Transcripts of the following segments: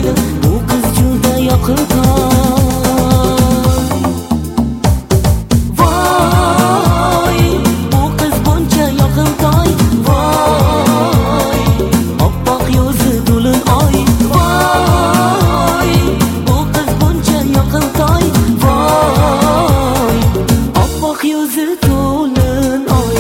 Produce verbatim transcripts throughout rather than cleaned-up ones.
mayli, bu qiz juda yoqimtoy. Voy, bu qiz buncha yoqimtoy. Voy, oppoq yuzi to'lin oy. Voy, bu qiz buncha yoqimtoy. Voy, oppoq yuzi to'lin oy.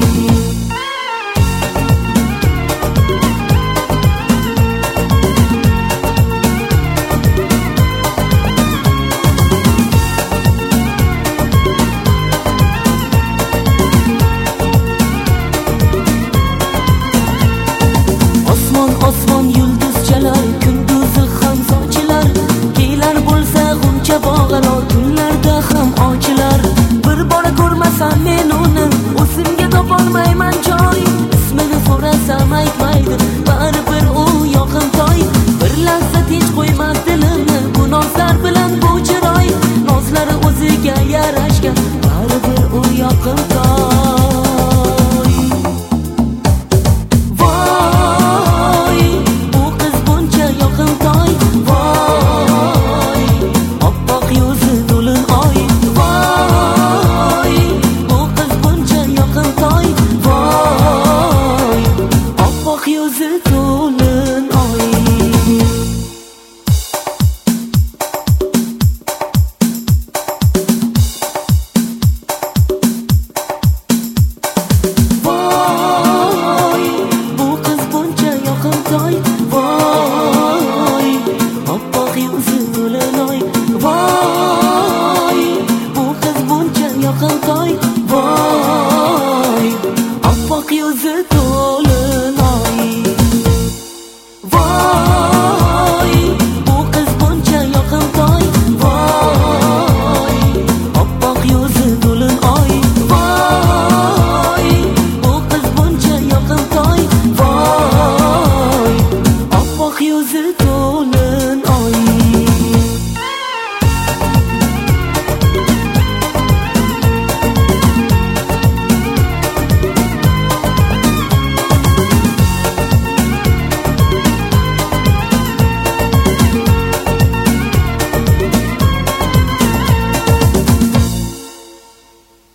Osmon osmon yulduzchalar, kunduzi ham sochilar. Kelar bo'lsa g'uncha bog'aro, tunlarda ham ochilar. Bir bora ko'rmasam men uni, o'zimga topolmayman joy. Ismini so'rasam aytmaydi, baribir u yoqimtoy. Bir lahza tinch qo'ymas dilimni, bu nozlar bilan bu chiroy. Nozlari o'ziga yarashgan, baribir u yoqimtoy.